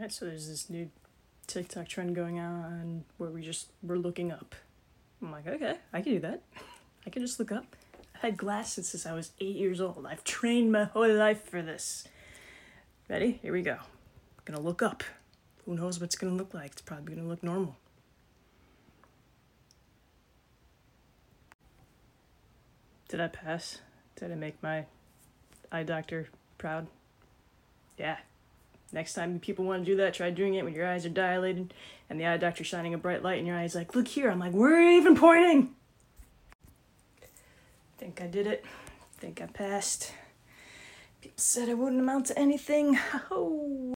Alright, so there's this new TikTok trend going on where we're looking up. I'm like, okay, I can do that. I can just look up. I've had glasses since I was 8 years old. I've trained my whole life for this. Ready? Here we go. I'm gonna look up. Who knows what it's gonna look like? It's probably gonna look normal. Did I pass? Did I make my eye doctor proud? Yeah. Next time people want to do that, try doing it when your eyes are dilated and the eye doctor shining a bright light in your eyes like, look here. I'm like, where are you even pointing? Think I did it. Think I passed. People said I wouldn't amount to anything. Oh.